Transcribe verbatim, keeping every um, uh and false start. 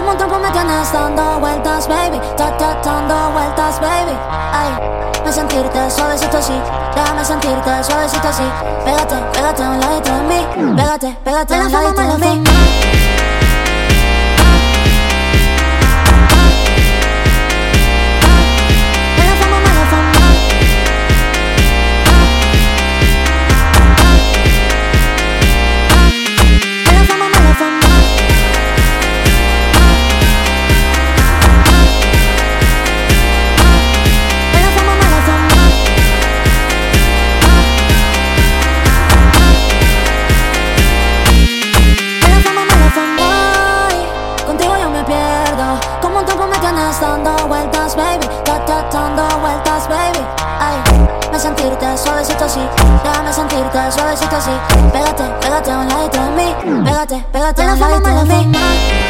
Como un trompo me tienes dando vueltas, baby. Ta, ta, dando vueltas, baby. Ay, me sentirte suavecito así. Déjame sentirte suavecito así. Pégate, pégate a un ladito de mí. Pégate, pégate a un ladito de mí. Dando vueltas, baby, ta, ta, dando vueltas, baby. Ay, me sentirte suavecito así. Déjame sentirte suavecito así. Pégate, pégate a un ladito de mí. Pégate, pégate a un ladito de mí.